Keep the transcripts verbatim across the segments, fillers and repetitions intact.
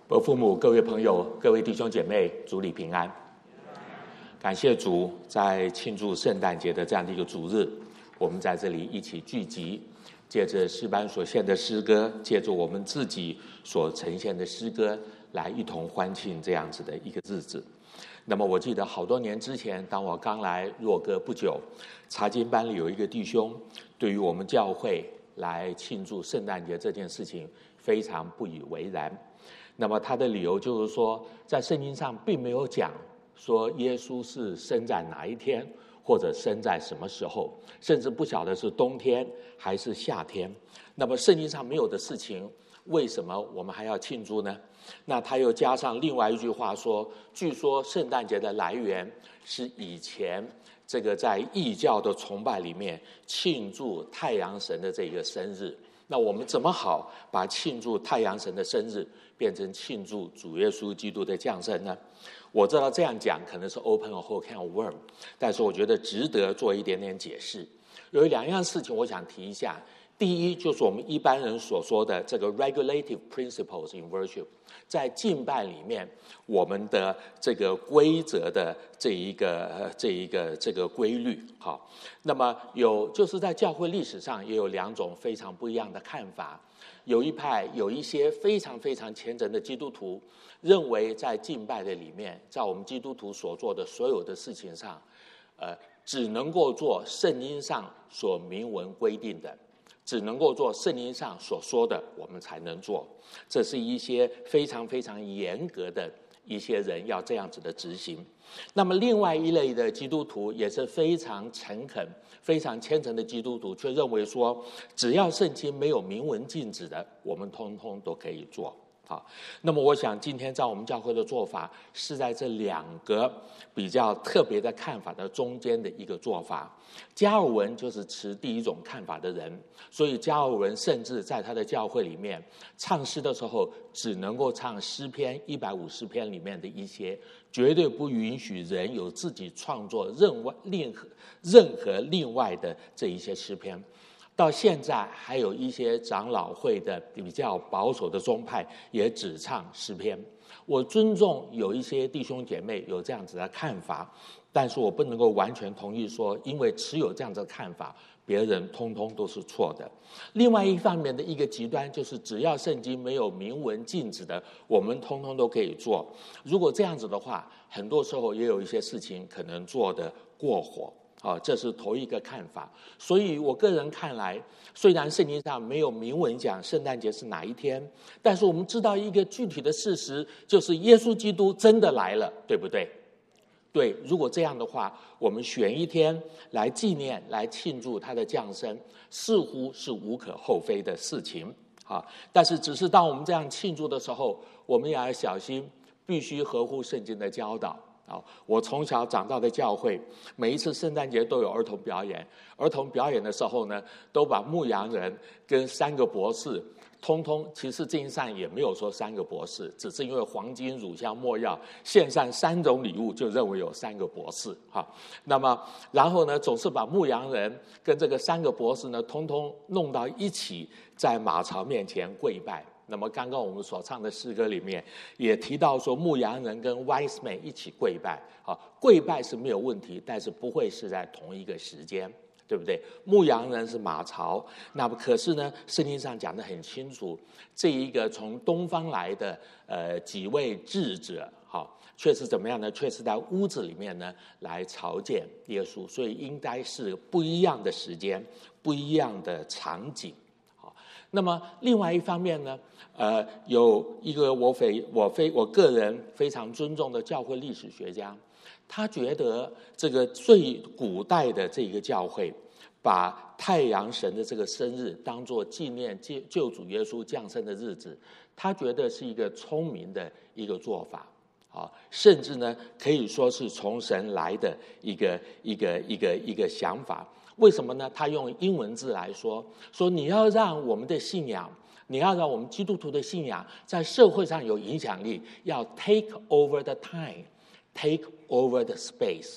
我父母、各位朋友、各位弟兄姐妹，主里平安。感谢主，在庆祝圣诞节的这样的一个主日，我们在这里一起聚集，借着诗班所献的诗歌，借着我们自己所呈现的诗歌，来一同欢庆这样子的一个日子。那么我记得好多年之前，当我刚来若歌不久，查经班里有一个弟兄，对于我们教会来庆祝圣诞节这件事情非常不以为然。那么他的理由就是说，在圣经上并没有讲说耶稣是生在哪一天，或者生在什么时候，甚至不晓得是冬天还是夏天。那么圣经上没有的事情，为什么我们还要庆祝呢？那他又加上另外一句话说，据说圣诞节的来源是以前这个在异教的崇拜里面庆祝太阳神的这个生日。那我们怎么好把庆祝太阳神的生日变成庆祝主耶稣基督的降生呢？我知道这样讲可能是 open a whole can of worm， 但是我觉得值得做一点点解释。有两样事情我想提一下。第一，就是我们一般人所说的这个 regulative principles in worship， 在敬拜里面我们的这个规则的这一个这一个这个规律。好，那么有就是在教会历史上也有两种非常不一样的看法。有一派有一些非常非常虔诚的基督徒认为，在敬拜的里面，在我们基督徒所做的所有的事情上，呃，只能够做圣经上所明文规定的，只能够做圣经上所说的，我们才能做。这是一些非常非常严格的一些人要这样子的执行。那么另外一类的基督徒也是非常诚恳、非常虔诚的基督徒，却认为说，只要圣经没有明文禁止的，我们通通都可以做。好，那么我想今天在我们教会的做法是在这两个比较特别的看法的中间的一个做法。加尔文就是持第一种看法的人，所以加尔文甚至在他的教会里面唱诗的时候，只能够唱诗篇一百五十篇里面的一些，绝对不允许人有自己创作任外任何任何另外的这一些诗篇。到现在还有一些长老会的比较保守的宗派也只唱诗篇。我尊重有一些弟兄姐妹有这样子的看法，但是我不能够完全同意说，因为持有这样子的看法，别人通通都是错的。另外一方面的一个极端就是，只要圣经没有明文禁止的，我们通通都可以做。如果这样子的话，很多时候也有一些事情可能做得过火。啊，这是头一个看法。所以我个人看来，虽然圣经上没有明文讲圣诞节是哪一天，但是我们知道一个具体的事实，就是耶稣基督真的来了，对不对？对，如果这样的话，我们选一天来纪念、来庆祝他的降生，似乎是无可厚非的事情。啊，但是只是当我们这样庆祝的时候，我们也要小心，必须合乎圣经的教导。哦，我从小长大的教会，每一次圣诞节都有儿童表演。儿童表演的时候呢，都把牧羊人跟三个博士，通通其实经上也没有说三个博士，只是因为黄金、乳香、没药献上三种礼物，就认为有三个博士。哈，那么然后呢，总是把牧羊人跟这个三个博士呢，通通弄到一起，在马槽面前跪拜。那么刚刚我们所唱的诗歌里面也提到说，牧羊人跟 wise man 一起跪拜。好，跪拜是没有问题，但是不会是在同一个时间，对不对？牧羊人是马槽，那么可是呢，圣经上讲得很清楚，这一个从东方来的呃几位智者，好，却是怎么样呢？却是在屋子里面呢来朝见耶稣，所以应该是不一样的时间，不一样的场景。那么另外一方面呢，呃，有一个我非我非我个人非常尊重的教会历史学家，他觉得这个最古代的这个教会，把太阳神的这个生日当作纪念救主耶稣降生的日子，他觉得是一个聪明的一个做法。啊，甚至呢，可以说是从神来的一个一个一个一个想法。为什么呢？他用英文字来说，说你要让我们的信仰，你要让我们基督徒的信仰在社会上有影响力，要 take over the time, take over the space。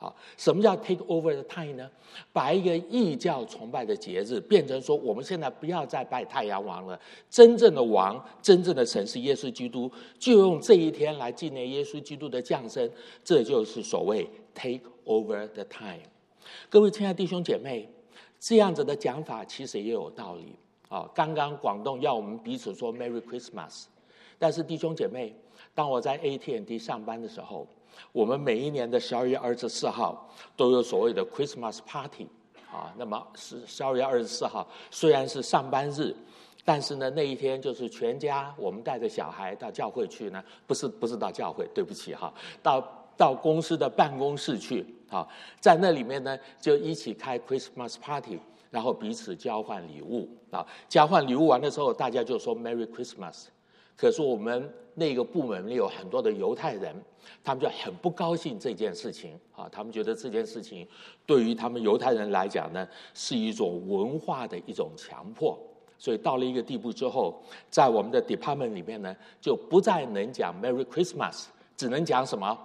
好，什么叫 take over the time 呢？把一个异教崇拜的节日变成说，我们现在不要再拜太阳王了，真正的王、真正的神是耶稣基督，就用这一天来纪念耶稣基督的降生，这就是所谓 take over the time。各位亲爱的弟兄姐妹，这样子的讲法其实也有道理啊。刚刚广东要我们彼此说 Merry Christmas， 但是弟兄姐妹，当我在 A T and T 上班的时候，我们每一年的十二月二十四号都有所谓的 Christmas Party 啊。那么是十二月二十四号虽然是上班日，但是呢那一天就是全家我们带着小孩到教会去呢，不是不是到教会，对不起哈，到到公司的办公室去啊，在那里面呢就一起开 Christmas Party， 然后彼此交换礼物啊。交换礼物完的时候，大家就说 Merry Christmas。可是我们那个部门里有很多的犹太人，他们就很不高兴这件事情啊，他们觉得这件事情对于他们犹太人来讲呢，是一种文化的一种强迫。所以到了一个地步之后，在我们的 department 里面呢，就不再能讲 Merry Christmas， 只能讲什么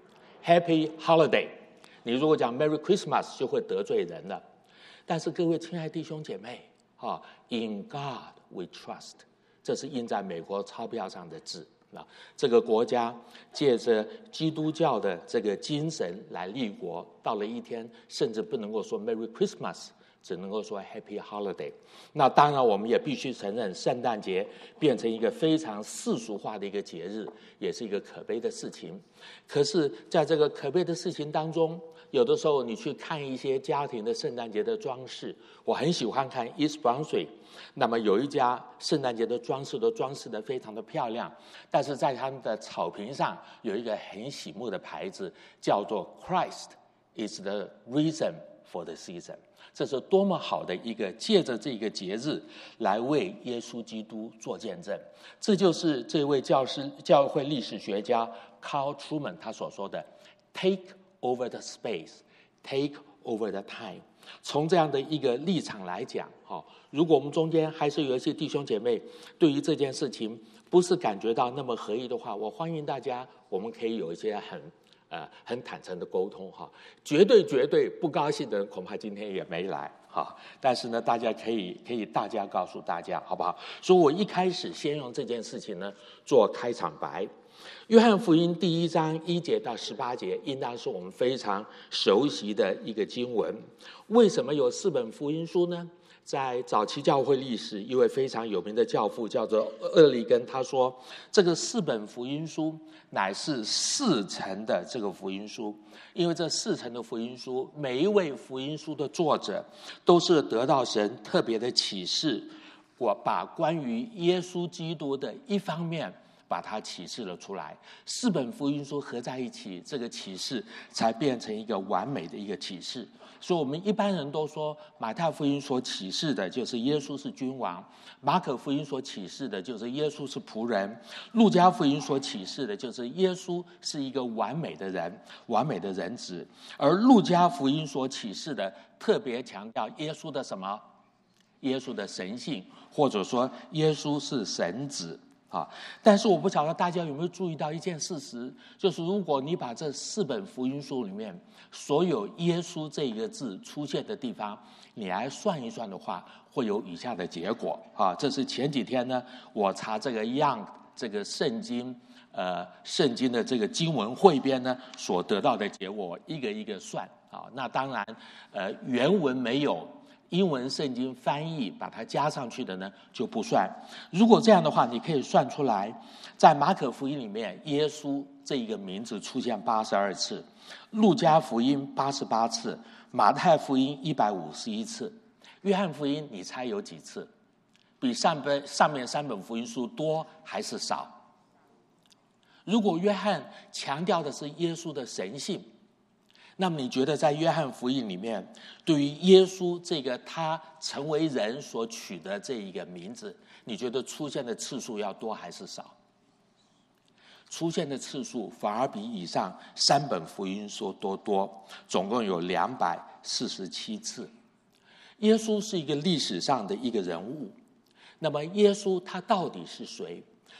Happy Holiday。你如果讲 Merry Christmas 就会得罪人了。但是各位亲爱的弟兄姐妹啊 ，In God we trust。这是印在美国钞票上的字啊！这个国家借着基督教的这个精神来立国，到了一天，甚至不能够说 Merry Christmas， 只能够说 Happy Holiday。那当然，我们也必须承认，圣诞节变成一个非常世俗化的一个节日，也是一个可悲的事情。可是，在这个可悲的事情当中，有的时候你去看一些家庭的圣诞节的装饰，我很喜欢看 East Brunswick。那么有一家圣诞节的装饰都装饰得非常的漂亮，但是在他们的草坪上有一个很醒目的牌子，叫做 Christ is the reason for the season。 这是多么好的一个借着这个节日来为耶稣基督做见证。这就是这位教师教会历史学家 Carl Trueman 他所说的 Take over the space, take over the time。从这样的一个立场来讲，如果我们中间还是有一些弟兄姐妹对于这件事情不是感觉到那么合意的话，我欢迎大家，我们可以有一些很呃很坦诚的沟通哈。绝对绝对不高兴的人恐怕今天也没来哈。但是呢，大家可以可以大家告诉大家好不好？所以我一开始先用这件事情呢做开场白。约翰福音第一章一节到十八节应当是我们非常熟悉的一个经文。为什么有四本福音书呢？在早期教会历史，一位非常有名的教父叫做厄里根，他说这个四本福音书乃是四层的这个福音书，因为这四层的福音书，每一位福音书的作者都是得到神特别的启示，我把关于耶稣基督的一方面把它启示了出来，四本福音书合在一起，这个启示才变成一个完美的一个启示。所以我们一般人都说，马太福音所启示的就是耶稣是君王，马可福音所启示的就是耶稣是仆人，路加福音所启示的就是耶稣是一个完美的人，完美的人子。而路加福音所启示的特别强调耶稣的什么？耶稣的神性，或者说耶稣是神子。啊，但是我不晓得大家有没有注意到一件事实，就是如果你把这四本福音书里面所有耶稣这个字出现的地方，你来算一算的话，会有以下的结果啊。这是前几天呢，我查这个样这个圣经呃圣经的这个经文汇编呢所得到的结果，一个一个算啊。那当然呃原文没有。英文圣经翻译把它加上去的呢就不算。如果这样的话，你可以算出来，在马可福音里面，耶稣这一个名字出现八十二次，路加福音八十八次，马太福音一百五十一次，约翰福音你猜有几次？比上本上面三本福音书多还是少？如果约翰强调的是耶稣的神性，那么你觉得在约翰福音里面，对于耶稣这个他成为人所取的这一个名字，你觉得出现的次数要多还是少？出现的次数反而比以上三本福音书多多，总共有两百四十七次。耶稣是一个历史上的一个人物，那么耶稣他到底是谁？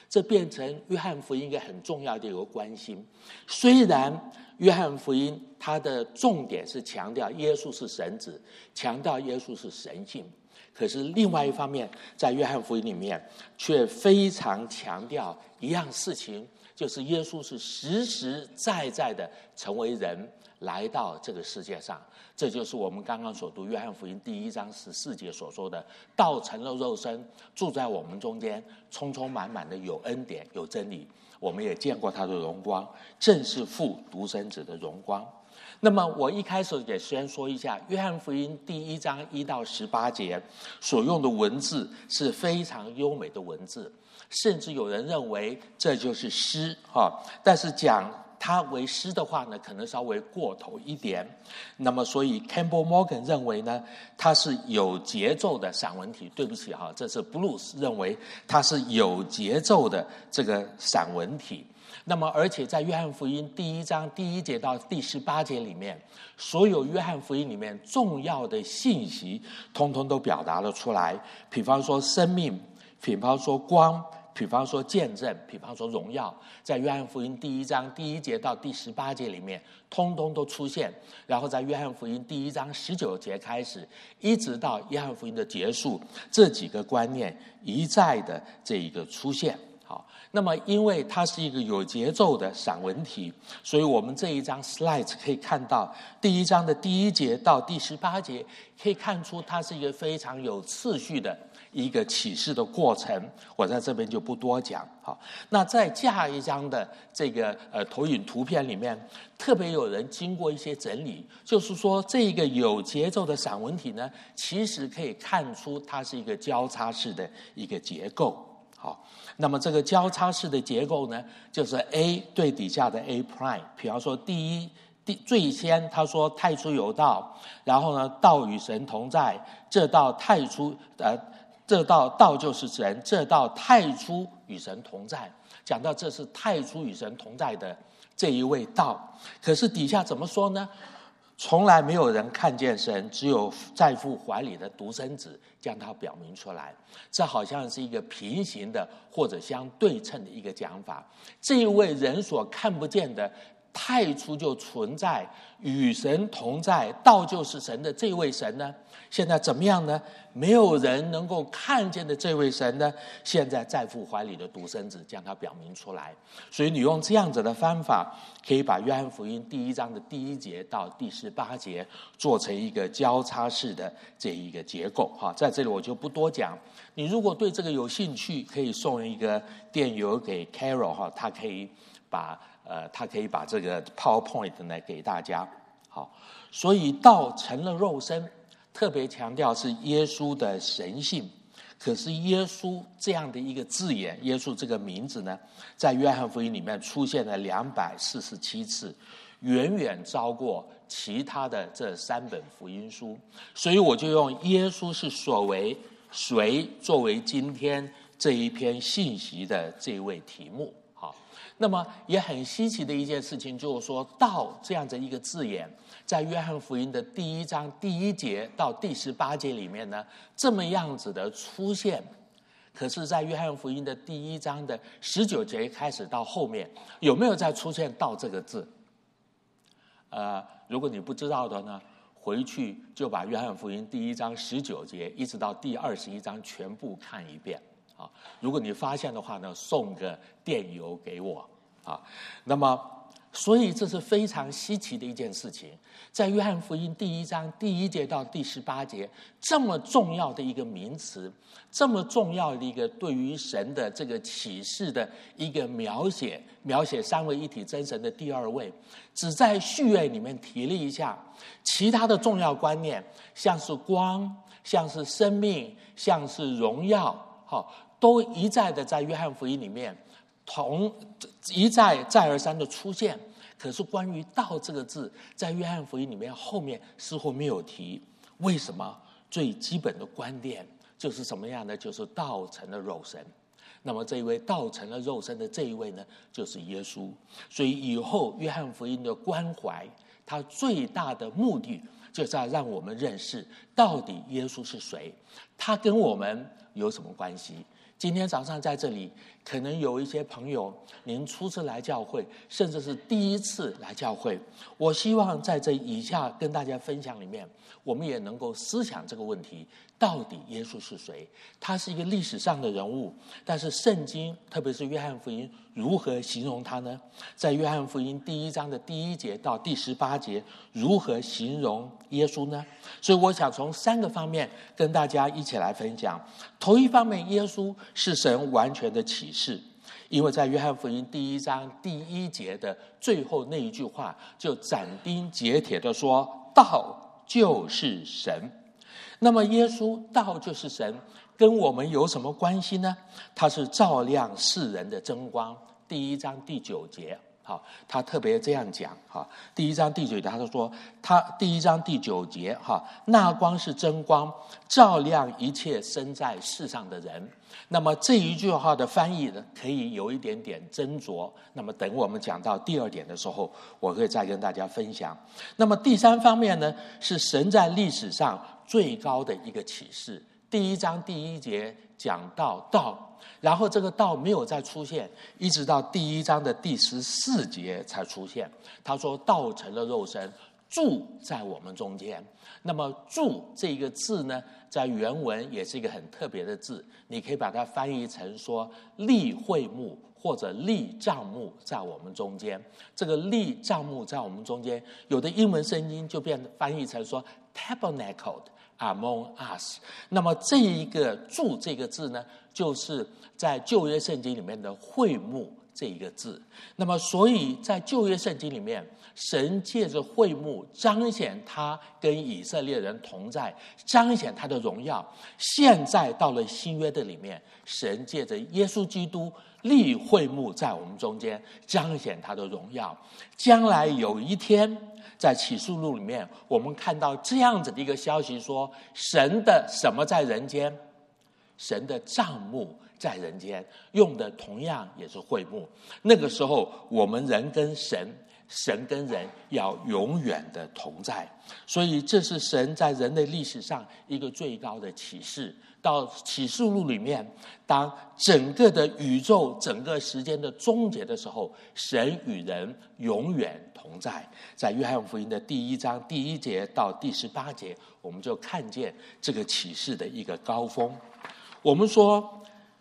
这变成约翰福音一个很重要的一个关心。虽然约翰福音它的重点是强调耶稣是神子，强调耶稣是神性，可是另外一方面，在约翰福音里面却非常强调一样事情，就是耶稣是实实在在的成为人来到这个世界上。这就是我们刚刚所读约翰福音第一章十四节所说的，道成了肉身，住在我们中间，充充满满的有恩典有真理，我们也见过他的荣光，正是父独生子的荣光。那么我一开始也先说一下，约翰福音第一章一到十八节所用的文字是非常优美的文字，甚至有人认为这就是诗哈，但是讲它为诗的话呢，可能稍微过头一点。那么所以 Campbell Morgan 认为呢，它是有节奏的散文体。对不起哈，这是 Blues 认为它是有节奏的这个散文体。那么而且在约翰福音第一章第一节到第十八节里面，所有约翰福音里面重要的信息通通都表达了出来。比方说生命，比方说光，比方说见证，比方说荣耀，在约翰福音第一章第一节到第十八节里面通通都出现。然后在约翰福音第一章十九节开始，一直到约翰福音的结束，这几个观念一再的这一个出现。好，那么因为它是一个有节奏的散文体，所以我们这一张 slides 可以看到第一章的第一节到第十八节，可以看出它是一个非常有次序的一个启示的过程，我在这边就不多讲。好，那在下一章的这个呃投影图片里面，特别有人经过一些整理，就是说这个有节奏的散文体呢，其实可以看出它是一个交叉式的一个结构。好，那么这个交叉式的结构呢，就是 A 对底下的 A prime。比方说第一第最先他说太初有道，然后呢道与神同在，这道太初呃这道道就是神，这道太初与神同在，讲到这是太初与神同在的这一位道。可是底下怎么说呢？从来没有人看见神，只有在父怀里的独生子将它表明出来。这好像是一个平行的或者相对称的一个讲法。这一位人所看不见的太初就存在，与神同在，道就是神的这位神呢，现在怎么样呢？没有人能够看见的这位神呢，现在在父怀里的独生子将它表明出来。所以你用这样子的方法，可以把约翰福音第一章的第一节到第十八节做成一个交叉式的这一个结构哈。在这里我就不多讲，你如果对这个有兴趣，可以送一个电邮给 Carol 哈，他可以把呃他可以把这个 PowerPoint 呢给大家。好，所以道成了肉身，特别强调是耶稣的神性。可是耶稣这样的一个字眼，耶稣这个名字呢，在约翰福音里面出现了两百四十七次，远远超过其他的这三本福音书。所以我就用耶稣是所为谁作为今天这一篇信息的这位题目。好，那么也很稀奇的一件事情就是说，道这样的一个字眼在约翰福音的第一章第一节到第十八节里面呢，这么样子的出现。可是在约翰福音的第一章的十九节开始到后面，有没有再出现道这个字？呃，如果你不知道的呢，回去就把约翰福音第一章十九节一直到第二十一章全部看一遍啊。如果你发现的话呢，送个电邮给我啊。那么所以这是非常稀奇的一件事情，在约翰福音第一章第一节到第十八节，这么重要的一个名词，这么重要的一个对于神的这个启示的一个描写，描写三位一体真神的第二位，只在序言里面提了一下，其他的重要观念，像是光，像是生命，像是荣耀，好，都一再的在约翰福音里面同一再再而三的出现。可是关于道这个字，在约翰福音里面后面似乎没有提。为什么？最基本的观念就是什么样呢？就是道成了肉身。那么这一位道成了肉身的这一位呢，就是耶稣。所以以后约翰福音的关怀，它最大的目的就是要让我们认识到底耶稣是谁，他跟我们有什么关系。今天早上在这里可能有一些朋友，您初次来教会，甚至是第一次来教会，我希望在这以下跟大家分享里面，我们也能够思想这个问题：到底耶稣是谁？他是一个历史上的人物，但是圣经，特别是约翰福音，如何形容他呢？在约翰福音第一章的第一节到第十八节，如何形容耶稣呢？所以我想从三个方面跟大家一起来分享。头一方面，耶稣是神完全的启示，因为在约翰福音第一章第一节的最后那一句话，就斩钉截铁的说：道就是神。那么耶稣道就是神，跟我们有什么关系呢？他是照亮世人的真光。第一章第九节，好，他特别这样讲，哈，第一章第九节，他说，他第一章第九节，哈，那光是真光，照亮一切生在世上的人。那么这一句话的翻译呢，可以有一点点斟酌。那么等我们讲到第二点的时候，我会再跟大家分享。那么第三方面呢，是神在历史上最高的一个启示。第一章第一节讲到道，然后这个道没有再出现，一直到第一章的第十四节才出现。他说道成了肉身，住在我们中间。那么住这个字呢，在原文也是一个很特别的字，你可以把它翻译成说立会幕或者立帐幕在我们中间。这个立帐幕在我们中间，有的英文圣经就变翻译成说 tabernacled among us。 那么这一个住这个字呢，就是在旧约圣经里面的会幕这一个字。那么所以在旧约圣经里面，神借着会幕彰显他跟以色列人同在，彰显他的荣耀。现在到了新约的里面，神借着耶稣基督立会幕在我们中间，彰显他的荣耀。将来有一天，在启示录里面，我们看到这样子的一个消息说，神的什么在人间？神的帐幕在人间，用的同样也是会幕。那个时候，我们人跟神，神跟人要永远的同在。所以这是神在人类历史上一个最高的启示。到启示录里面，当整个的宇宙整个时间的终结的时候，神与人永远同在。在约翰福音的第一章第一节到第十八节，我们就看见这个启示的一个高峰。我们说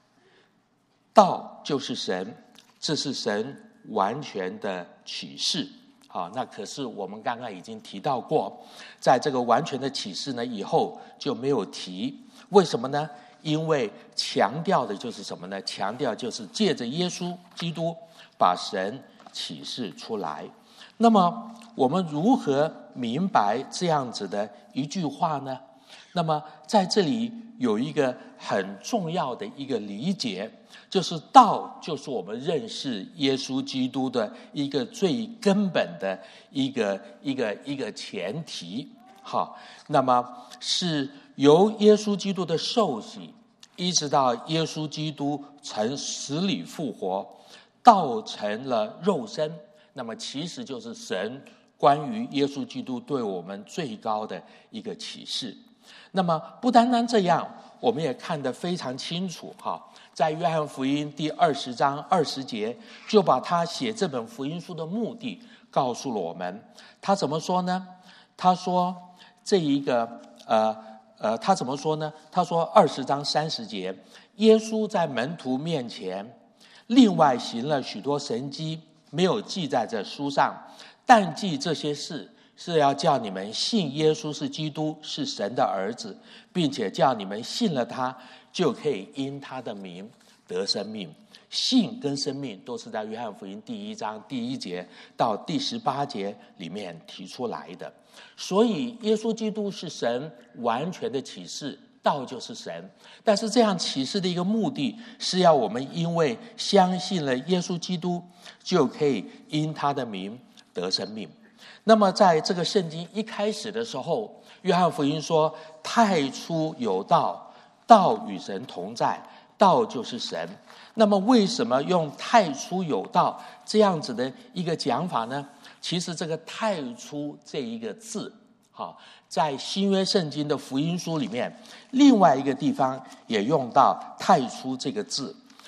道就是神，这是神完全的启示。好，那可是我们刚刚已经提到过，在这个完全的启示呢以后就没有提。为什么呢？因为强调的就是什么呢？强调就是借着耶稣基督把神启示出来。那么我们如何明白这样子的一句话呢？那么在这里有一个很重要的一个理解，就是道就是我们认识耶稣基督的一个最根本的一个一个一个前提。好，那么是由耶稣基督的受洗，一直到耶稣基督从死里复活，道成了肉身。那么其实就是神关于耶稣基督对我们最高的一个启示。那么不单单这样，我们也看得非常清楚哈，在约翰福音第二十章二十节，就把他写这本福音书的目的告诉了我们。他怎么说呢？他说这一个呃呃，他怎么说呢？他说二十章三十节，耶稣在门徒面前另外行了许多神迹，没有记在这书上，但记这些事，是要叫你们信耶稣是基督，是神的儿子，并且叫你们信了他，就可以因他的名得生命。信跟生命都是在约翰福音第一章第一节到第十八节里面提出来的。所以耶稣基督是神完全的启示，道就是神。但是这样启示的一个目的是要我们因为相信了耶稣基督，就可以因他的名得生命。那么在这个圣经一开始的时候，约翰福音说太初有道，道与神同在，道就是神。那么为什么用太初有道这样子的一个讲法呢？其实这个太初这一个字，好，在新约圣经的福音书里面，另外一个地方也用到太初这个字。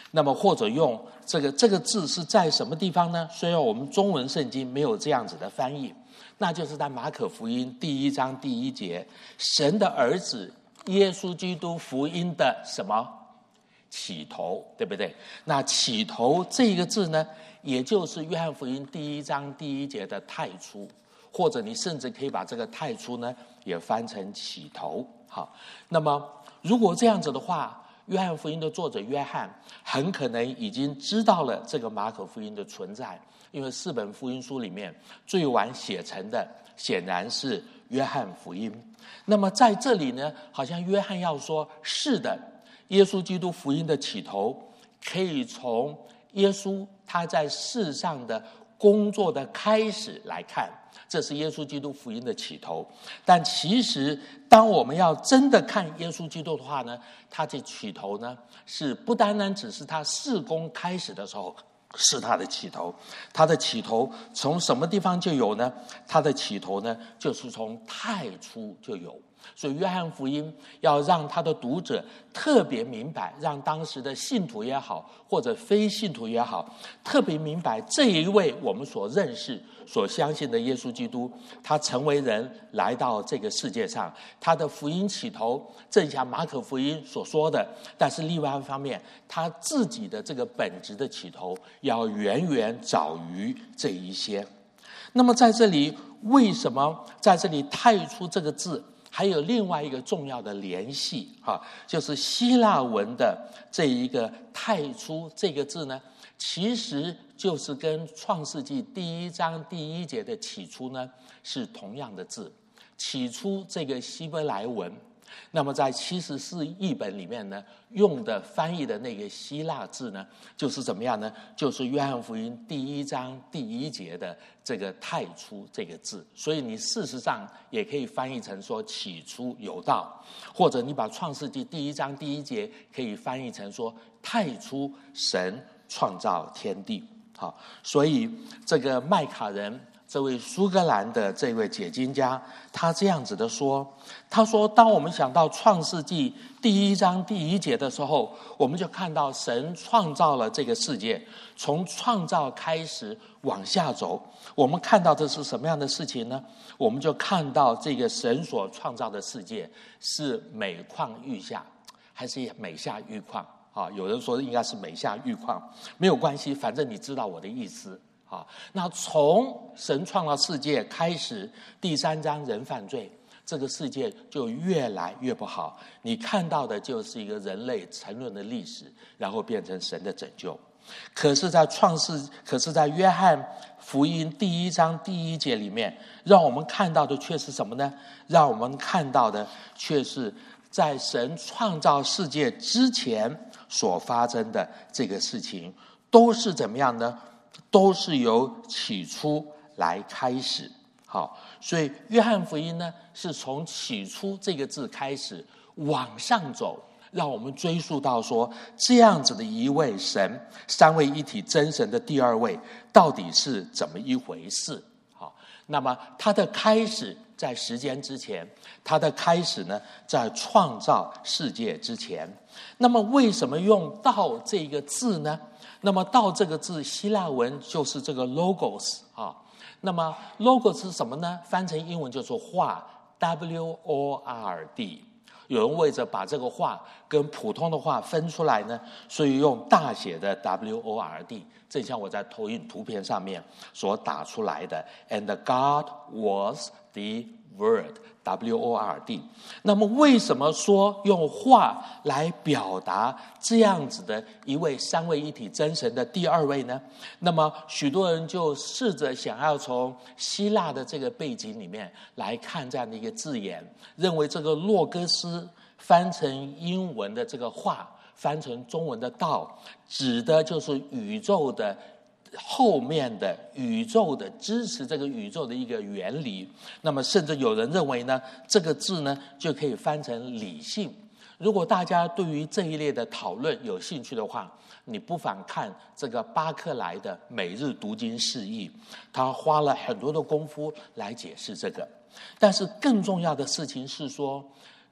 那么或者用这个这个字是在什么地方呢？虽然我们中文圣经没有这样子的翻译，那就是在马可福音第一章第一节，神的儿子耶稣基督福音的什么起头，对不对？那起头这个字呢，也就是约翰福音第一章第一节的太初，或者你甚至可以把这个太初呢也翻成起头。好，那么如果这样子的话，约翰福音的作者约翰很可能已经知道了这个马可福音的存在，因为四本福音书里面最晚写成的显然是约翰福音。那么在这里呢，好像约翰要说，是的，耶稣基督福音的起头可以从耶稣他在世上的工作的开始来看，这是耶稣基督福音的起头。但其实当我们要真的看耶稣基督的话呢，他的起头呢是不单单只是他事工开始的时候是他的起头，他的起头从什么地方就有呢？他的起头呢就是从太初就有。所以约翰福音要让他的读者特别明白，让当时的信徒也好或者非信徒也好，特别明白这一位我们所认识所相信的耶稣基督，他成为人来到这个世界上，他的福音起头正像马可福音所说的，但是另外一方面他自己的这个本质的起头要远远早于这一些。那么在这里为什么在这里太初这个字还有另外一个重要的联系啊，就是希腊文的这一个太初这个字呢，其实就是跟创世纪第一章第一节的起初呢是同样的字。起初这个希伯来文，那么在七十四译本里面呢用的翻译的那个希腊字呢，就是怎么样呢？就是约翰福音第一章第一节的这个太初这个字。所以你事实上也可以翻译成说起初有道，或者你把创世纪第一章第一节可以翻译成说太初神创造天地。好，所以这个麦卡人这位苏格兰的这位解经家，他这样子的说，他说当我们想到创世纪第一章第一节的时候，我们就看到神创造了这个世界，从创造开始往下走，我们看到的是什么样的事情呢？我们就看到这个神所创造的世界是每况愈下，还是每下愈况啊？有人说应该是每下愈况，没有关系，反正你知道我的意思。好，那从神创造世界开始，第三章人犯罪，这个世界就越来越不好。你看到的就是一个人类沉沦的历史，然后变成神的拯救。可是在创世，可是在约翰福音第一章第一节里面，让我们看到的却是什么呢？让我们看到的却是在神创造世界之前所发生的这个事情，都是怎么样呢？都是由起初来开始。好，所以约翰福音呢是从起初这个字开始往上走，让我们追溯到说这样子的一位神，三位一体真神的第二位到底是怎么一回事。好，那么它的开始在时间之前，它的开始呢在创造世界之前。那么为什么用道这个字呢？那么道这个字希腊文就是这个 logos 啊。那么 logos 是什么呢？翻成英文就是话 W O R D。 有人为着把这个话跟普通的话分出来呢，所以用大写的 W O R D， 正像我在投影图片上面所打出来的 And God was the Word W O R D。 那么为什么说用话来表达这样子的一位三位一体真神的第二位呢？那么许多人就试着想要从希腊的这个背景里面来看这样的一个字眼，认为这个洛哥斯翻成英文的这个话，翻成中文的道，指的就是宇宙的后面的宇宙的支持这个宇宙的一个原理。那么甚至有人认为呢，这个字呢就可以翻成理性。如果大家对于这一类的讨论有兴趣的话，你不妨看这个巴克莱的每日读经释义，他花了很多的功夫来解释这个。但是更重要的事情是说，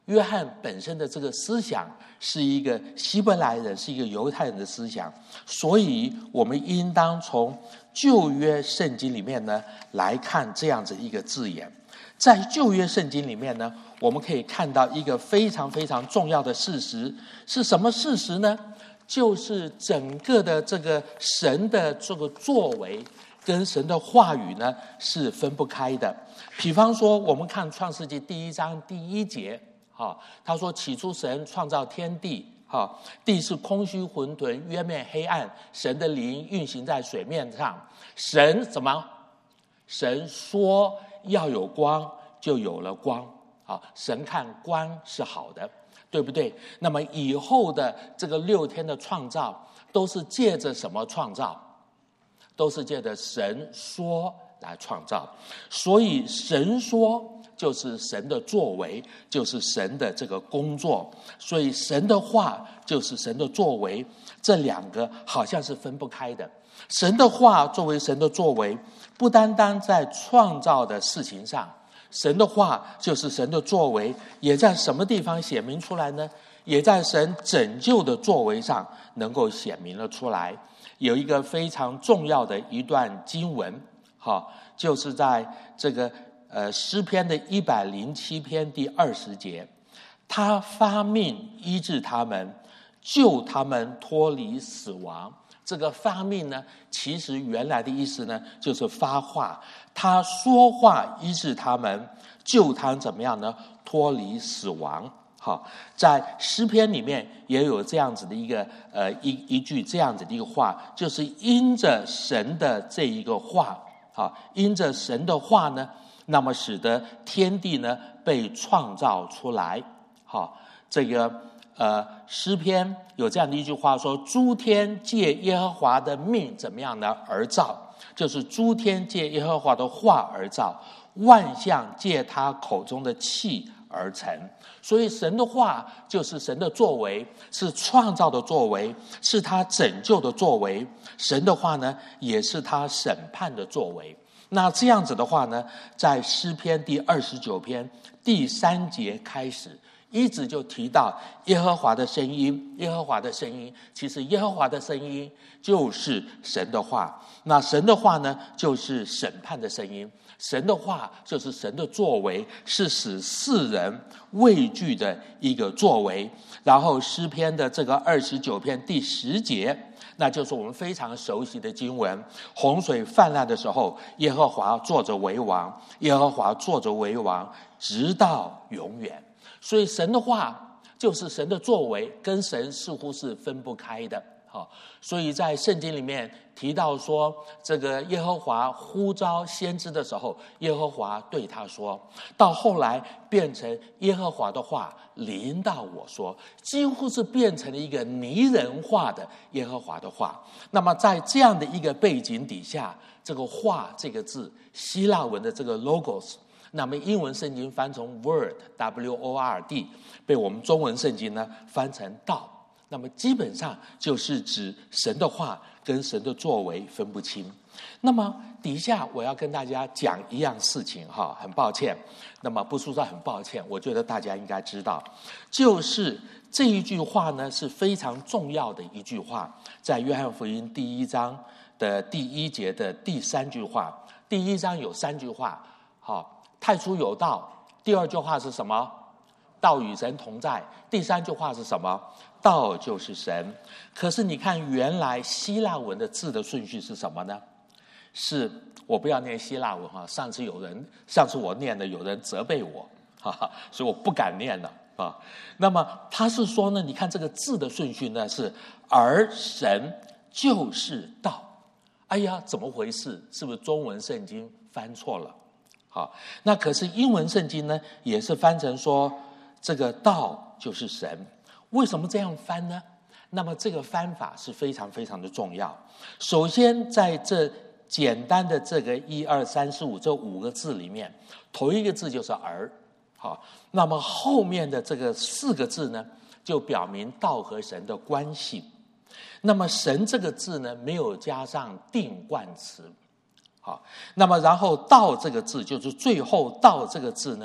约翰本身的这个思想是一个希伯来人，是一个犹太人的思想，所以我们应当从旧约圣经里面呢来看这样子一个字眼。在旧约圣经里面呢，我们可以看到一个非常非常重要的事实，是什么事实呢？就是整个的这个神的这个作为跟神的话语呢是分不开的。比方说，我们看创世纪第一章第一节，好，他说起初神创造天地，好，地是空虚混沌，渊面黑暗，神的灵运行在水面上。神怎么？神说要有光，就有了光。好，神看光是好的，对不对？那么以后的这个六天的创造都是借着什么创造？都是借着神说来创造。所以神说就是神的作为，就是神的这个工作。所以神的话就是神的作为，这两个好像是分不开的。神的话作为神的作为，不单单在创造的事情上，神的话就是神的作为，也在什么地方显明出来呢？也在神拯救的作为上能够显明了出来。有一个非常重要的一段经文，好，就是在这个呃诗篇的一百零七篇第二十节，他发命医治他们，救他们脱离死亡。这个发命呢，其实原来的意思呢，就是发话。他说话医治他们，救他们怎么样呢？脱离死亡。好，在诗篇里面也有这样子的一个呃一一句这样子的一个话，就是因着神的这一个话，好，因着神的话呢，那么使得天地呢被创造出来。好，这个呃诗篇有这样的一句话说：诸天借耶和华的命怎么样呢而造？就是诸天借耶和华的话而造，万象借他口中的气而成。所以神的话就是神的作为，是创造的作为，是他拯救的作为。神的话呢，也是他审判的作为。那这样子的话呢，在诗篇第二十九篇第三节开始，一直就提到耶和华的声音，耶和华的声音。其实耶和华的声音就是神的话，那神的话呢，就是审判的声音。神的话就是神的作为，是使世人畏惧的一个作为。然后诗篇的这个二十九篇第十节，那就是我们非常熟悉的经文：洪水泛滥的时候，耶和华坐着为王，耶和华坐着为王，直到永远。所以神的话就是神的作为，跟神似乎是分不开的。好，所以在圣经里面提到说，这个耶和华呼召先知的时候，耶和华对他说，到后来变成耶和华的话临到我说，几乎是变成了一个拟人化的耶和华的话。那么在这样的一个背景底下，这个话这个字，希腊文的这个 logos， 那么英文圣经翻成 word W O R D， 被我们中文圣经呢翻成道。那么基本上就是指神的话跟神的作为分不清。那么底下我要跟大家讲一样事情哈，很抱歉，那么不是说很抱歉，我觉得大家应该知道，就是这一句话呢是非常重要的一句话，在约翰福音第一章的第一节的第三句话。第一章有三句话，好，太初有道。第二句话是什么？道与神同在。第三句话是什么？道就是神。可是你看原来希腊文的字的顺序是什么呢？是，我不要念希腊文哈，上次有人上次我念的有人责备我，哈哈，所以我不敢念了啊。那么他是说呢，你看这个字的顺序呢是而神就是道。哎呀，怎么回事？是不是中文圣经翻错了？好，那可是英文圣经呢也是翻成说这个道就是神。为什么这样翻呢？那么这个翻法是非常非常的重要。首先在这简单的这个一二三四五这五个字里面，头一个字就是儿，好，那么后面的这个四个字呢就表明道和神的关系。那么神这个字呢没有加上定冠词，好，那么然后道这个字就是最后道这个字呢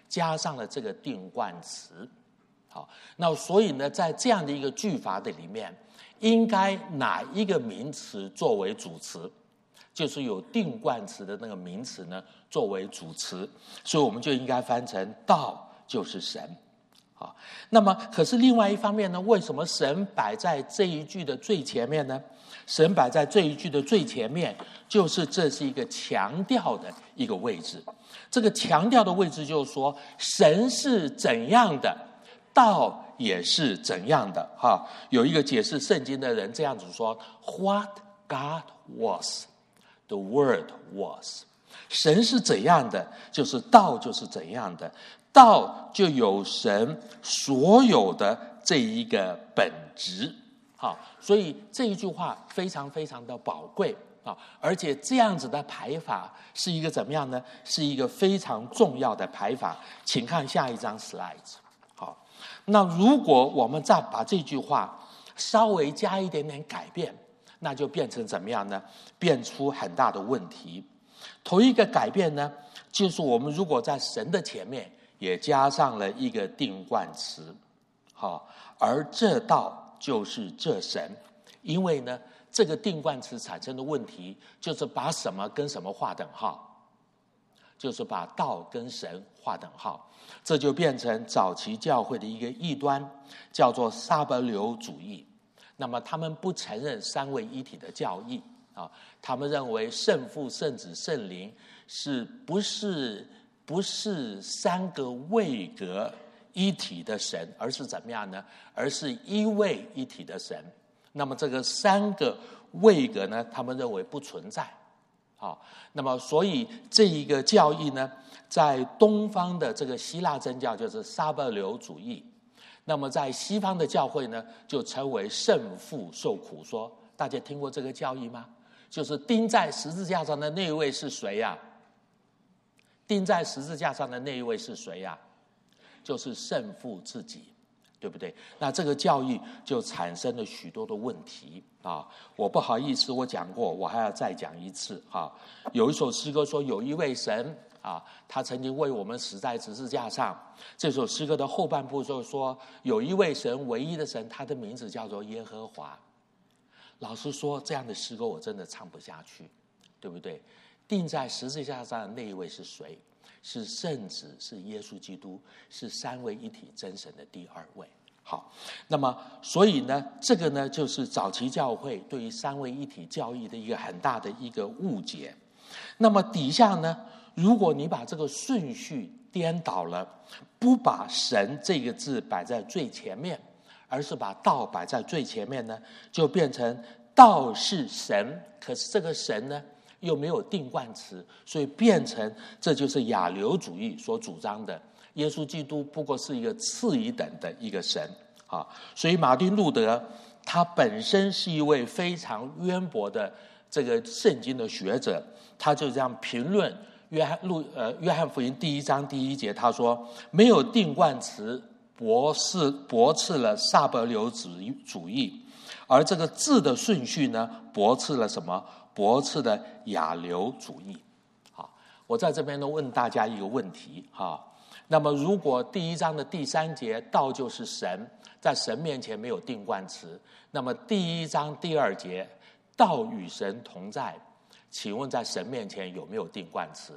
加上了这个定冠词。好，那所以呢，在这样的一个句法的里面，应该哪一个名词作为主词？就是有定冠词的那个名词呢作为主词，所以我们就应该翻成道就是神。好，那么可是另外一方面呢，为什么神摆在这一句的最前面呢？神摆在这一句的最前面，就是这是一个强调的一个位置。这个强调的位置就是说，神是怎样的，道也是怎样的。哈，有一个解释圣经的人这样子说 ：What God was, the Word was。神是怎样的，就是道就是怎样的。道就有神所有的这一个本质。好，所以这一句话非常非常的宝贵啊！而且这样子的排法是一个怎么样呢？是一个非常重要的排法。请看下一张 slide。好，那如果我们再把这句话稍微加一点点改变，那就变成怎么样呢？变出很大的问题。头一个改变呢，就是我们如果在神的前面也加上了一个定冠词，好，而这道就是这神，因为呢，这个定冠词产生的问题就是把什么跟什么划等号，就是把道跟神划等号，这就变成早期教会的一个异端，叫做撒伯流主义。那么他们不承认三位一体的教义啊，他们认为圣父、圣子、圣灵是不是不是三个位格一体的神，而是怎么样呢？而是一位一体的神。那么这个三个位格呢，他们认为不存在。好，那么所以这一个教义呢，在东方的这个希腊真教就是撒伯流主义，那么在西方的教会呢，就称为圣父受苦说。大家听过这个教义吗？就是钉在十字架上的那一位是谁呀、啊？钉在十字架上的那一位是谁呀、啊？就是圣父自己，对不对？那这个教义就产生了许多的问题啊！我不好意思，我讲过，我还要再讲一次啊！有一首诗歌说，有一位神啊，他曾经为我们死在十字架上。这首诗歌的后半部就说，有一位神，唯一的神，他的名字叫做耶和华。老实说，这样的诗歌我真的唱不下去，对不对？钉在十字架上的那一位是谁？是圣子，是耶稣基督，是三位一体真神的第二位。好，那么所以呢，这个呢就是早期教会对于三位一体教义的一个很大的一个误解。那么底下呢，如果你把这个顺序颠倒了，不把神这个字摆在最前面，而是把道摆在最前面呢，就变成道是神，可是这个神呢又没有定冠词，所以变成这就是亚流主义所主张的耶稣基督不过是一个次一等的一个神啊。所以马丁路德他本身是一位非常渊博的这个圣经的学者，他就这样评论约翰路呃约翰福音第一章第一节，他说没有定冠词驳斥驳斥了撒伯流主义，而这个字的顺序呢驳斥了什么？驳斥的亚流主义。好，我在这边呢问大家一个问题哈。那么如果第一章的第三节道就是神，在神面前没有定冠词，那么第一章第二节道与神同在，请问在神面前有没有定冠词？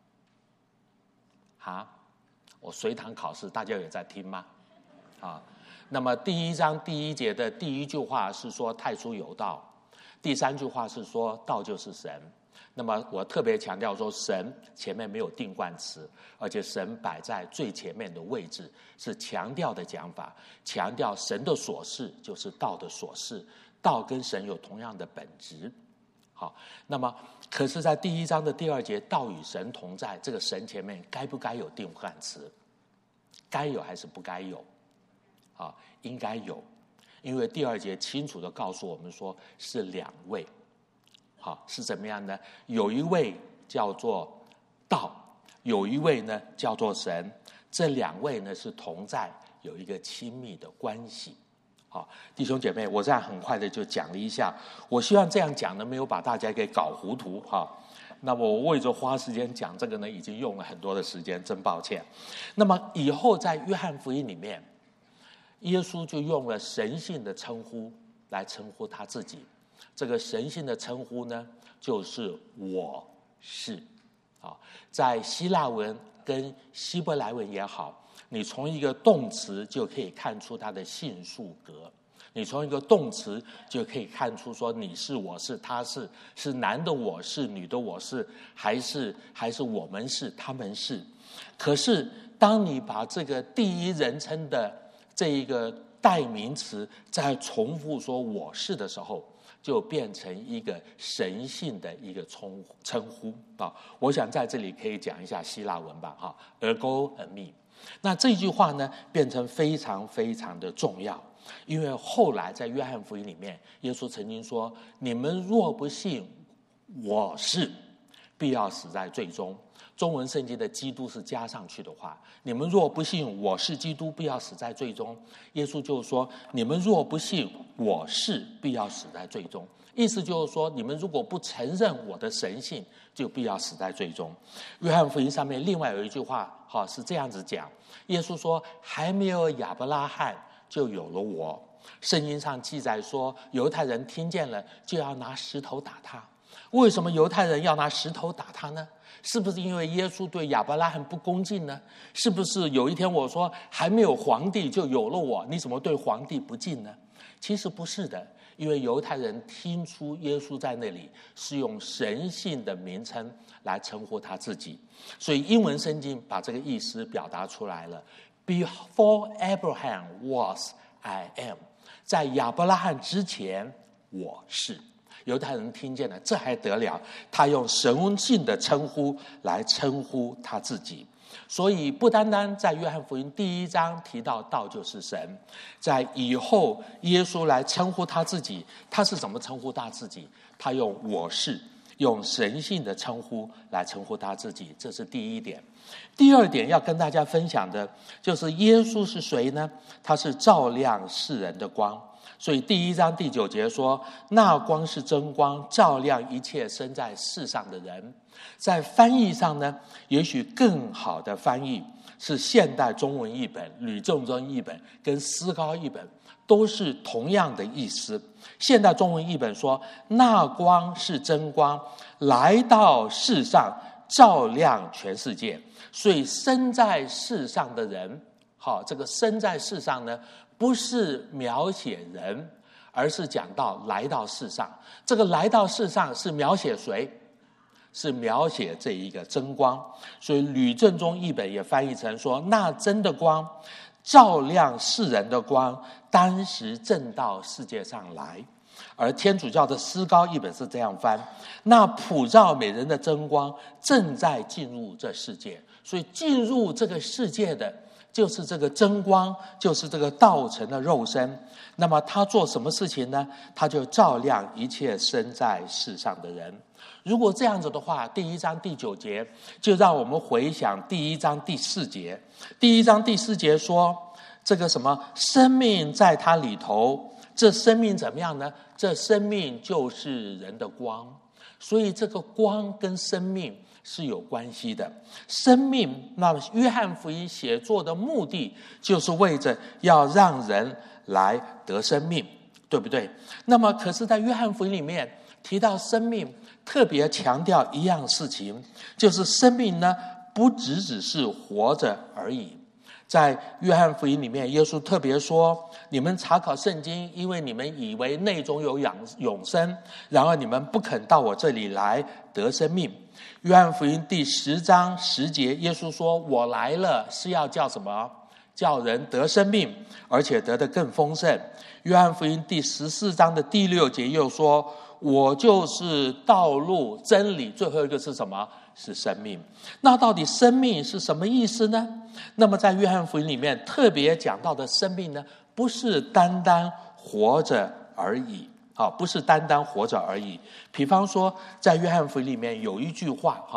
哈，我随堂考试，大家有在听吗？啊，那么第一章第一节的第一句话是说太初有道，第三句话是说道就是神。那么我特别强调说，神前面没有定冠词，而且神摆在最前面的位置，是强调的讲法，强调神的所是就是道的所是，道跟神有同样的本质。好，那么可是在第一章的第二节，道与神同在，这个神前面该不该有定冠词？该有还是不该有？啊，应该有，因为第二节清楚地告诉我们说是两位。好，是怎么样呢？有一位叫做道，有一位呢叫做神，这两位呢是同在，有一个亲密的关系。好，弟兄姐妹，我这样很快的就讲了一下，我希望这样讲呢没有把大家给搞糊涂哈。 那么我为着花时间讲这个呢，已经用了很多的时间，真抱歉。那么以后在约翰福音里面，耶稣就用了神性的称呼来称呼他自己。这个神性的称呼呢，就是我是。啊，在希腊文跟希伯来文也好，你从一个动词就可以看出它的性数格。你从一个动词就可以看出说你是我是他是，是男的我是女的我是，还是还是我们是他们是。可是当你把这个第一人称的这一个代名词再重复说我是的时候，就变成一个神性的一个称称呼啊。我想在这里可以讲一下希腊文吧哈 ，ergo eimi。那这句话呢，变成非常非常的重要。因为后来在约翰福音里面，耶稣曾经说：“你们若不信我是，必要死在罪中。”中文圣经的基督是加上去的话，你们若不信我是基督，必要死在罪中。耶稣就说：“你们若不信我是，必要死在罪中。”意思就是说，你们如果不承认我的神性，就必要死在罪中。约翰福音上面另外有一句话，哈，是这样子讲：耶稣说：“还没有亚伯拉罕，就有了我。”圣经上记载说，犹太人听见了就要拿石头打他。为什么犹太人要拿石头打他呢？是不是因为耶稣对亚伯拉罕不恭敬呢？是不是有一天我说还没有皇帝就有了我，你怎么对皇帝不敬呢？其实不是的，因为犹太人听出耶稣在那里是用神性的名称来称呼他自己，所以英文圣经把这个意思表达出来了。Before Abraham was, I am。 在亚伯拉罕之前，我是。犹太人听见了，这还得了？他用神性的称呼来称呼他自己。所以不单单在约翰福音第一章提到道就是神，在以后耶稣来称呼他自己，他是怎么称呼他自己？他用我是，用神性的称呼来称呼他自己，这是第一点。第二点要跟大家分享的就是耶稣是谁呢？他是照亮世人的光。所以第一章第九节说，那光是真光，照亮一切生在世上的人。在翻译上呢，也许更好的翻译是现代中文译本、吕正中译本跟思高译本，都是同样的意思。现代中文译本说，那光是真光，来到世上，照亮全世界。所以生在世上的人，好，这个生在世上呢，不是描写人，而是讲到来到世上。这个来到世上是描写谁？是描写这一个真光。所以吕正中译本也翻译成说，那真的光，照亮世人的光，当时正到世界上来。而天主教的思高译本是这样翻，那普照美人的真光正在进入这世界。所以进入这个世界的就是这个真光，就是这个道成的肉身。那么他做什么事情呢？他就照亮一切生在世上的人。如果这样子的话，第一章第九节就让我们回想第一章第四节。第一章第四节说，这个什么生命在他里头，这生命怎么样呢？这生命就是人的光。所以这个光跟生命是有关系的。生命，那么约翰福音写作的目的就是为着要让人来得生命，对不对？那么可是在约翰福音里面提到生命，特别强调一样事情，就是生命呢不只只是活着而已。在约翰福音里面，耶稣特别说，你们查考圣经，因为你们以为内中有永生，然而你们不肯到我这里来得生命。约翰福音第十章十节，耶稣说，我来了是要叫什么？叫人得生命，而且得得更丰盛。约翰福音第十四章的第六节又说，我就是道路真理，最后一个是什么？是生命。那到底生命是什么意思呢？那么在约翰福音里面特别讲到的生命呢，不是单单活着而已，好，不是单单活着而已。比方说在约翰福音里面有一句话，哈，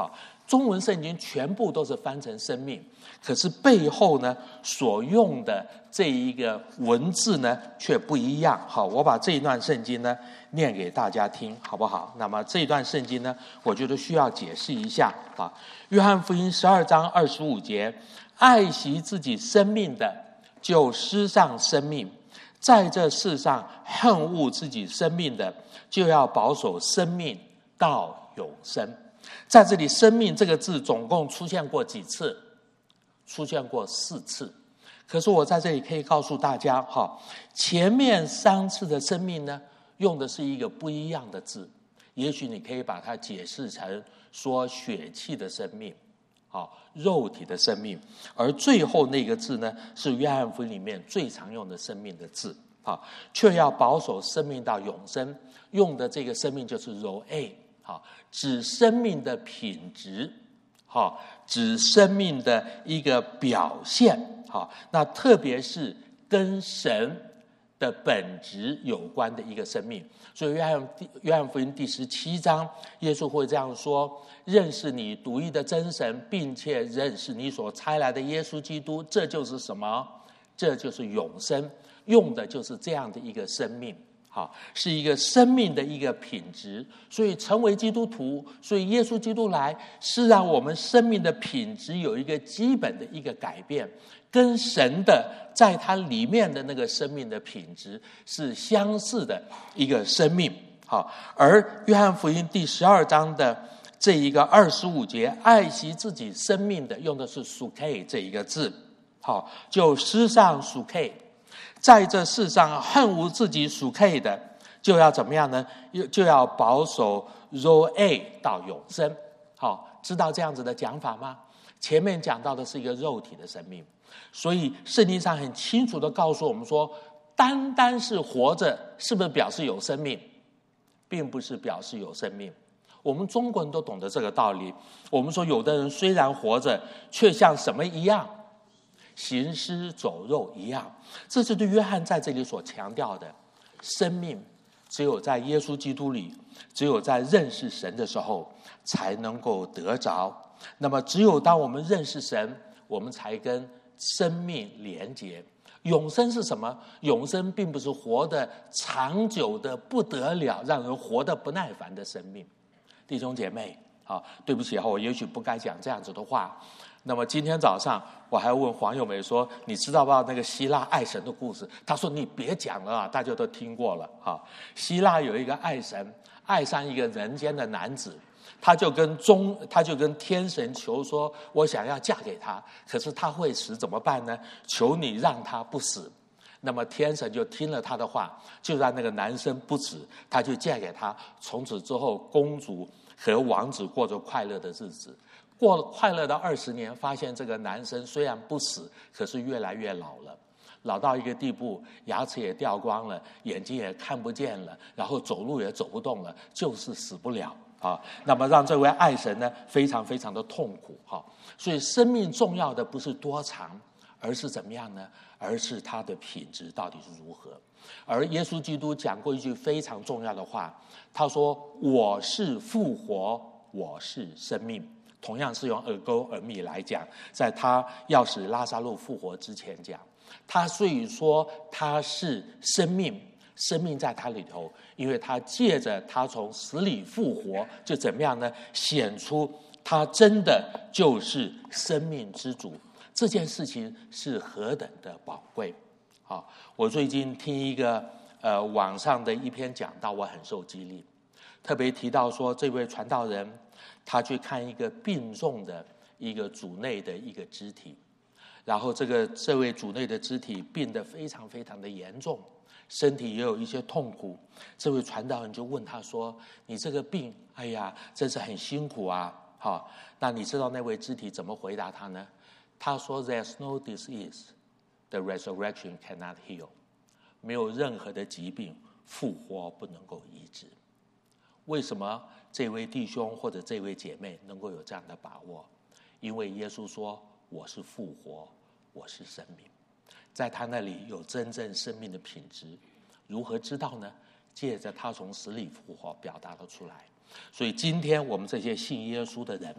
中文圣经全部都是翻成生命，可是背后呢所用的这一个文字呢却不一样。好，我把这一段圣经呢念给大家听，好不好？那么这一段圣经呢，我觉得需要解释一下啊。约翰福音十二章二十五节，爱惜自己生命的，就失丧生命；在这世上恨恶自己生命的，就要保守生命到永生。在这里生命这个字总共出现过几次？出现过四次。可是我在这里可以告诉大家哈，前面三次的生命呢，用的是一个不一样的字，也许你可以把它解释成说血气的生命，好，肉体的生命。而最后那个字呢，是约翰福音里面最常用的生命的字，好，却要保守生命到永生。用的这个生命就是 Roe， 好，指生命的品质，好，指生命的一个表现，好，那特别是跟神的本质有关的一个生命。所以约翰约翰福音第十七章，耶稣会这样说：认识你独一的真神，并且认识你所差来的耶稣基督，这就是什么？这就是永生。用的就是这样的一个生命，好，是一个生命的一个品质。所以成为基督徒，所以耶稣基督来是让我们生命的品质有一个基本的一个改变，跟神的在他里面的那个生命的品质是相似的一个生命。好，而约翰福音第十二章的这一个二十五节，爱惜自己生命的，用的是属 K 这一个字，好，就失丧属 K。在这世上恨无自己属 K 的，就要怎么样呢？就要保守 Roe 到永生。好，知道这样子的讲法吗？前面讲到的是一个肉体的生命，所以圣经上很清楚的告诉我们说，单单是活着是不是表示有生命？并不是表示有生命。我们中国人都懂得这个道理。我们说有的人虽然活着，却像什么一样？行尸走肉一样。这是对约翰在这里所强调的，生命只有在耶稣基督里，只有在认识神的时候才能够得着。那么只有当我们认识神，我们才跟生命连结。永生是什么？永生并不是活得长久的不得了，让人活得不耐烦的生命。弟兄姐妹，好，对不起，我也许不该讲这样子的话。那么今天早上我还问黄友梅说，你知道不知道那个希腊爱神的故事？他说你别讲了啊，大家都听过了。哈，希腊有一个爱神爱上一个人间的男子，他就跟中他就跟天神求说，我想要嫁给他，可是他会死怎么办呢？求你让他不死。那么天神就听了他的话，就让那个男生不死，他就嫁给他。从此之后，公主和王子过着快乐的日子。过了快乐的二十年，发现这个男生虽然不死，可是越来越老了，老到一个地步，牙齿也掉光了，眼睛也看不见了，然后走路也走不动了，就是死不了啊。那么让这位爱神呢，非常非常的痛苦哈。所以生命重要的不是多长，而是怎么样呢？而是它的品质到底是如何。而耶稣基督讲过一句非常重要的话，他说：我是复活，我是生命。同样是用耳钩耳密来讲，在他要使拉撒路复活之前讲，他所以说他是生命，生命在他里头，因为他借着他从死里复活，就怎么样呢？显出他真的就是生命之主。这件事情是何等的宝贵。好，我最近听一个呃网上的一篇讲道，我很受激励，特别提到说这位传道人他去看一个病重的一个主内的一个肢体，然后这个这位主内的肢体病得非常非常的严重，身体也有一些痛苦。这位传道人就问他说：你这个病，哎呀，真是很辛苦啊。好，那你知道那位肢体怎么回答他呢？他说 There's no disease the resurrection cannot heal。 没有任何的疾病复活不能够医治。为什么这位弟兄或者这位姐妹能够有这样的把握？因为耶稣说我是复活，我是生命，在他那里有真正生命的品质。如何知道呢？借着他从死里复活表达了出来。所以今天我们这些信耶稣的人，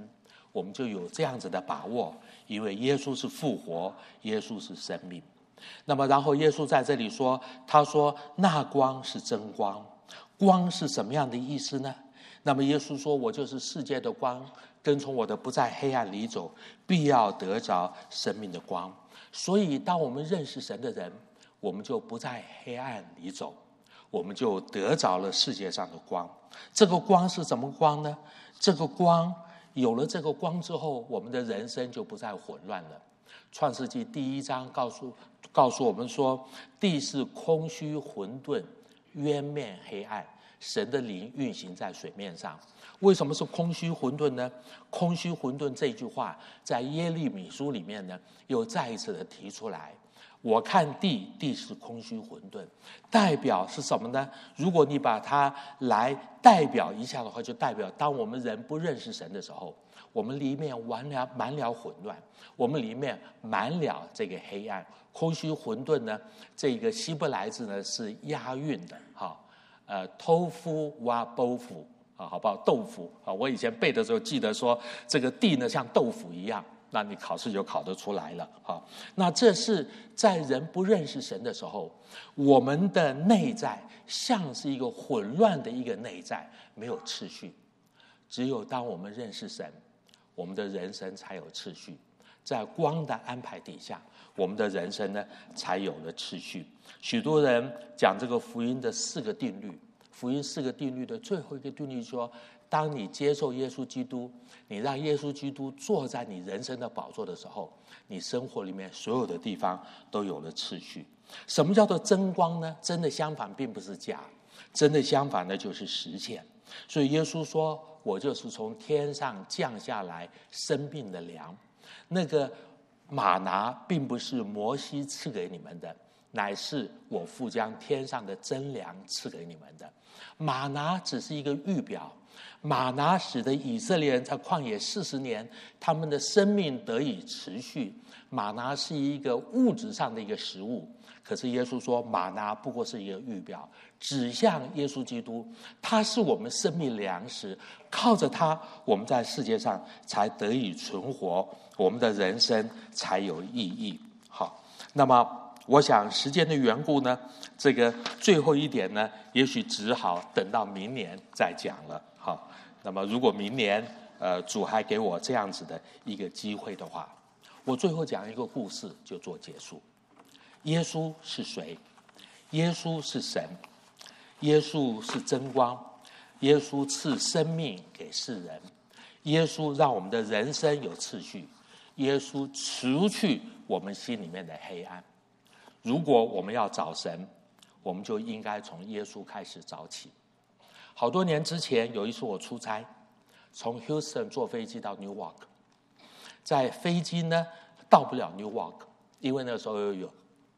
我们就有这样子的把握，因为耶稣是复活，耶稣是生命。那么然后耶稣在这里说，他说那光是真光。光是什么样的意思呢？那么耶稣说，我就是世界的光，跟从我的不在黑暗里走，必要得着生命的光。所以当我们认识神的人，我们就不在黑暗里走，我们就得着了世界上的光。这个光是什么光呢？这个光，有了这个光之后，我们的人生就不再混乱了。创世纪第一章告诉告诉我们说，地是空虚混沌，渊面黑暗，神的灵运行在水面上。为什么是空虚混沌呢？空虚混沌这句话在耶利米书里面呢，又再一次的提出来。我看地，地是空虚混沌，代表是什么呢？如果你把它来代表一下的话，就代表当我们人不认识神的时候，我们里面满了满了混乱，我们里面满了这个黑暗。空虚混沌呢，这个希伯来字呢是押韵的，哈，呃，偷夫挖包夫啊，好不好？豆腐啊，我以前背的时候记得说，这个地呢像豆腐一样。那你考试就考得出来了啊！那这是在人不认识神的时候，我们的内在像是一个混乱的一个内在，没有秩序。只有当我们认识神，我们的人生才有秩序。在光的安排底下，我们的人生呢才有了秩序。许多人讲这个福音的四个定律，福音四个定律的最后一个定律说，当你接受耶稣基督，你让耶稣基督坐在你人生的宝座的时候，你生活里面所有的地方都有了秩序。什么叫做真光呢？真的相反并不是假，真的相反呢就是实现。所以耶稣说，我就是从天上降下来生命的粮。那个玛拿并不是摩西赐给你们的，乃是我父将天上的真粮赐给你们的。玛拿只是一个预表，玛拿使得以色列人在旷野四十年，他们的生命得以持续。玛拿是一个物质上的一个食物，可是耶稣说，玛拿不过是一个预表，指向耶稣基督，他是我们生命粮食，靠着他，我们在世界上才得以存活，我们的人生才有意义。好，那么我想时间的缘故呢，这个最后一点呢，也许只好等到明年再讲了。好，那么如果明年呃主还给我这样子的一个机会的话，我最后讲一个故事就做结束。耶稣是谁？耶稣是神，耶稣是真光，耶稣赐生命给世人，耶稣让我们的人生有秩序，耶稣除去我们心里面的黑暗。如果我们要找神，我们就应该从耶稣开始找起。好多年之前有一次我出差，从 Houston 坐飞机到 Newark， 在飞机呢到不了 Newark， 因为那时候有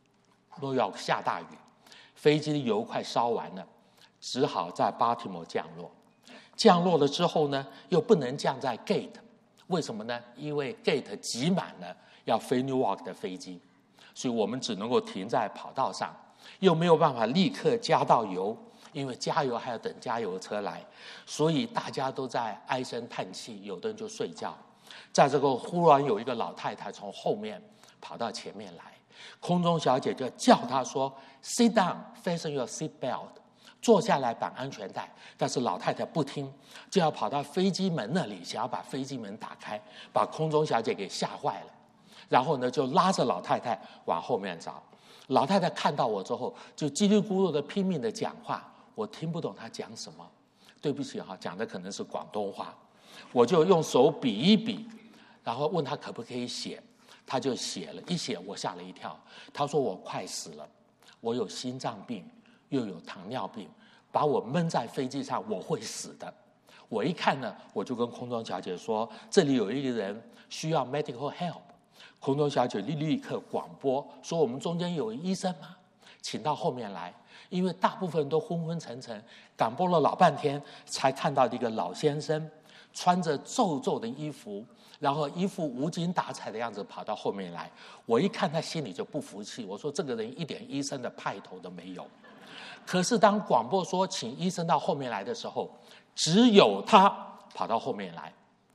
Newark 下大雨，飞机的油快烧完了，只好在 Baltimore 降落。降落了之后呢，又不能降在 Gate， 为什么呢？因为 Gate 挤满了要飞 Newark 的飞机，所以我们只能够停在跑道上，又没有办法立刻加到油，因为加油还要等加油车来，所以大家都在唉声叹气，有的人就睡觉。在这个忽然有一个老太太从后面跑到前面来，空中小姐就叫她说 Sit down, fasten your seat belt， 坐下来绑安全带。但是老太太不听，就要跑到飞机门那里，想要把飞机门打开，把空中小姐给吓坏了。然后呢就拉着老太太往后面找。老太太看到我之后就叽里咕噜的拼命的讲话，我听不懂她讲什么，对不起哈，讲的可能是广东话。我就用手比一比，然后问她可不可以写，她就写了一写，我吓了一跳。她说我快死了，我有心脏病又有糖尿病，把我闷在飞机上我会死的。我一看呢，我就跟空中小姐说，这里有一个人需要 medical help。空中小姐立刻广播说，我们中间有医生吗？请到后面来。因为大部分人都昏昏沉沉，赶播了老半天才看到一个老先生穿着皱皱的衣服，然后一副无精打采的样子跑到后面来。我一看他心里就不服气，我说这个人一点医生的派头都没有。可是当广播说请医生到后面来的时候，只有他跑到后面来。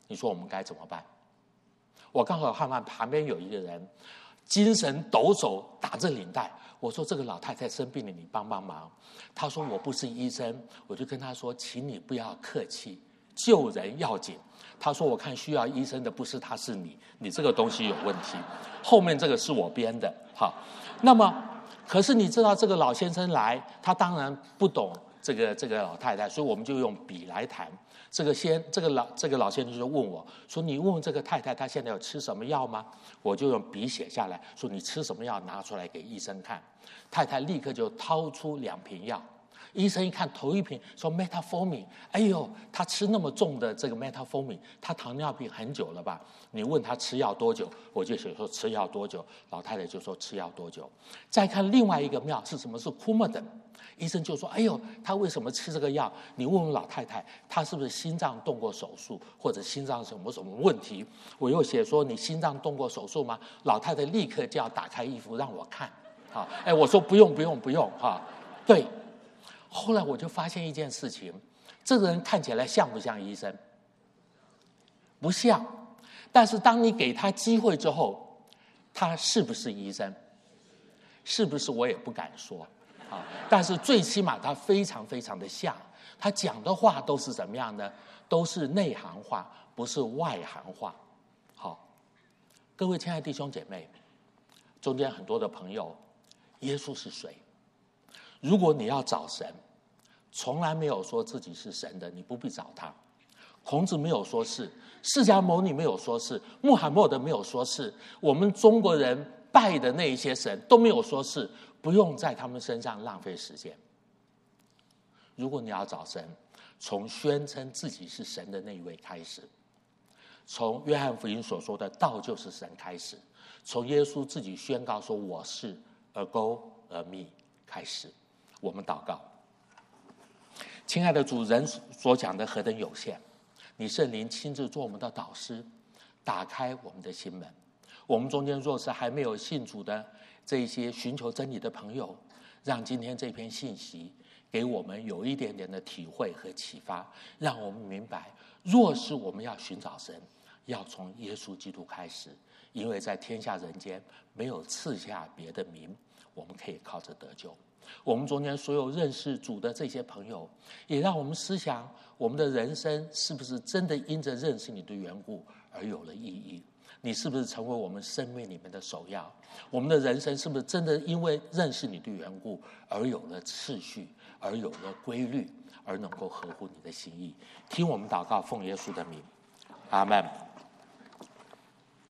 你说我们该怎么办？我刚好看到旁边有一个人精神抖擞，打着领带。我说这个老太太生病了，你帮帮忙。他说我不是医生。我就跟他说，请你不要客气，救人要紧。他说我看需要医生的不是他，是你，你这个东西有问题。后面这个是我编的。好，那么可是你知道这个老先生来，他当然不懂这个这个老太太，所以我们就用笔来谈。这个先这个老这个老先生就问我说：“你问问这个太太，她现在有吃什么药吗？”我就用笔写下来，说：“你吃什么药？拿出来给医生看。”太太立刻就掏出两瓶药。医生一看，头一瓶说 metformin， 哎呦，他吃那么重的这个 metformin， 他糖尿病很久了吧？你问他吃药多久，我就写说吃药多久，老太太就说吃药多久。再看另外一个药是什么？是 Coumadin。医生就说：“哎呦，他为什么吃这个药？你问问老太太，她是不是心脏动过手术，或者心脏什么什么问题？”我又写说：“你心脏动过手术吗？”老太太立刻就要打开衣服让我看。啊，哎，我说不用不用不用哈，对。后来我就发现一件事情，这个人看起来像不像医生？不像。但是当你给他机会之后，他是不是医生？是不是我也不敢说。啊，但是最起码他非常非常的像，他讲的话都是怎么样呢？都是内行话，不是外行话。好，各位亲爱的弟兄姐妹，中间很多的朋友，耶稣是谁？如果你要找神，从来没有说自己是神的，你不必找他。孔子没有说是，释迦牟尼没有说是，穆罕默德没有说是，我们中国人拜的那一些神都没有说是。不用在他们身上浪费时间。如果你要找神，从宣称自己是神的那一位开始，从约翰福音所说的道就是神开始，从耶稣自己宣告说我是 a go a me 开始，我们祷告。亲爱的主，人所讲的何等有限，你圣灵亲自做我们的导师，打开我们的心门。我们中间若是还没有信主的这些寻求真理的朋友，让今天这篇信息给我们有一点点的体会和启发，让我们明白，若是我们要寻找神，要从耶稣基督开始，因为在天下人间没有赐下别的名，我们可以靠着得救。我们中间所有认识主的这些朋友，也让我们思想，我们的人生是不是真的因着认识你的缘故而有了意义？你是不是成为我们生命里面的首要？我们的人生是不是真的因为认识你的缘故而有了次序，而有了规律，而能够合乎你的心意？听我们祷告，奉耶稣的名，阿们。